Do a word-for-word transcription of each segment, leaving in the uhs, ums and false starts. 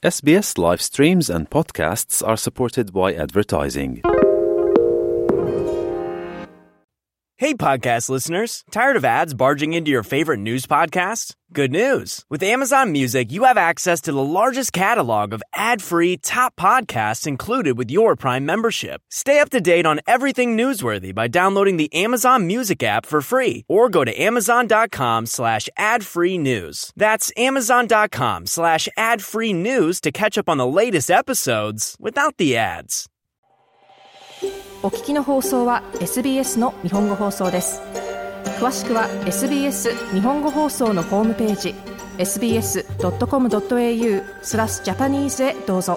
エスビーエス live streams and podcasts are supported by advertising. Hey, podcast listeners. Tired of ads barging into your favorite news podcasts? Good news. With Amazon Music, you have access to the largest catalog of ad-free top podcasts included with your Prime membership. Stay up to date on everything newsworthy by downloading the Amazon Music app for free or go to amazon.com slash ad-free news. That's amazon.com slash ad-free news to catch up on the latest episodes without the ads. お聞きの放送は エスビーエス の日本語放送です。詳しくは エスビーエス 日本語放送のホームページ エスビーエスドットコムドットエーユー スラスジャパニーズへどうぞ。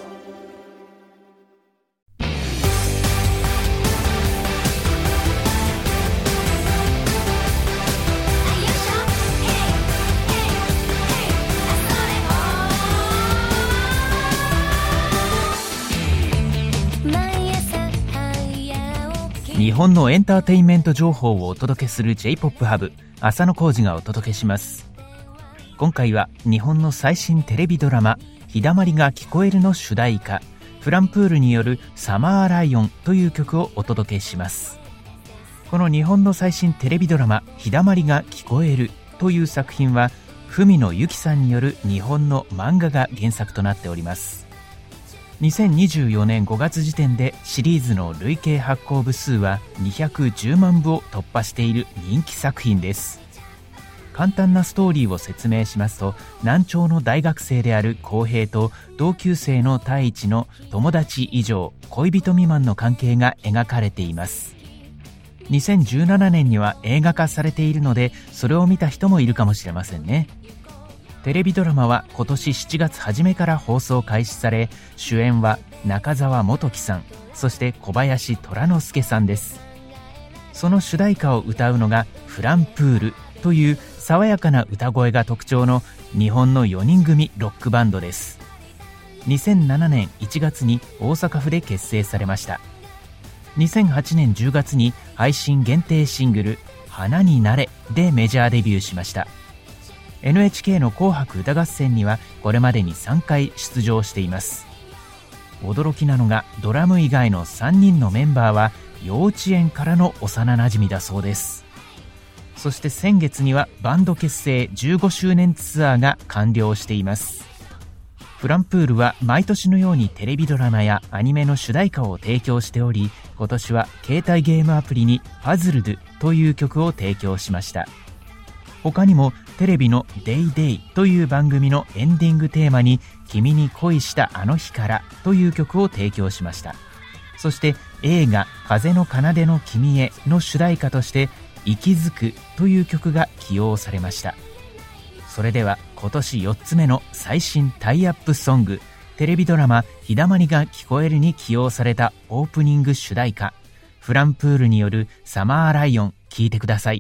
日本のエンターテインメント情報をお届けする J-ポップ ハブ浅野浩二がお届けします。今回は日本の最新テレビドラマ日だまりが聞こえるの主題歌フランプールによるサマーライオンという曲をお届けします。この日本の最新テレビドラマ日だまりが聞こえるという作品は文野由紀さんによる日本の漫画が原作となっております。にせんにじゅうよねんごがつ時点でシリーズの累計発行部数はにひゃくじゅうまんぶを突破している人気作品です。簡単なストーリーを説明しますと、難聴の大学生である浩平と同級生の太一の友達以上恋人未満の関係が描かれています。にせんじゅうななねんには映画化されているので、それを見た人もいるかもしれませんね。テレビドラマは今年しちがつ初めから放送開始され、主演は中澤元樹さん、そして小林虎之介さんです。その主題歌を歌うのがフランプールという爽やかな歌声が特徴の日本のよにん組ロックバンドです。にせんななねんいちがつに大阪府で結成されました。にせんはちねんじゅうがつに配信限定シングル花になれでメジャーデビューしました。エヌエイチケー の紅白歌合戦にはこれまでにさんかい出場しています。驚きなのがドラム以外のさんにんのメンバーは幼稚園からの幼馴染だそうです。そして先月にはバンド結成じゅうごしゅうねんツアーが完了しています。フランプールは毎年のようにテレビドラマやアニメの主題歌を提供しており、今年は携帯ゲームアプリにパズルドという曲を提供しました。他にもテレビのデイデイという番組のエンディングテーマに君に恋したあの日からという曲を提供しました。そして映画風の奏での君への主題歌として息づくという曲が起用されました。それでは今年よっつめの最新タイアップソングテレビドラマ日だまりが聞こえるに起用されたオープニング主題歌フランプールによるサマーライオン聴いてください。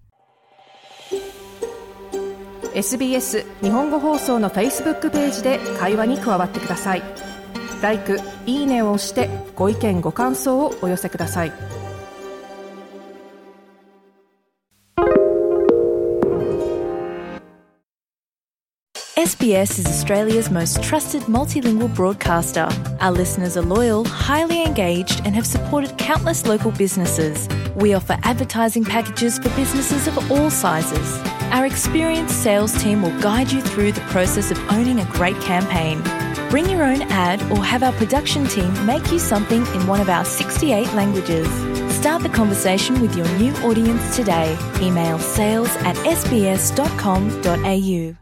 エスビーエス 日本語放送の Facebook ページで会話に加わってください。ライク、いいねを押してご意見ご感想をお寄せください。 エスビーエスis Australia's most trusted multilingual broadcaster. Our listeners are loyal, highly engaged, and have supported countless local businesses. We offer advertising packages for businesses of all sizes. Our experienced sales team will guide you through the process of owning a great campaign. Bring your own ad or have our production team make you something in one of our sixty-eight languages. Start the conversation with your new audience today. Email sales at s b s dot com dot a u.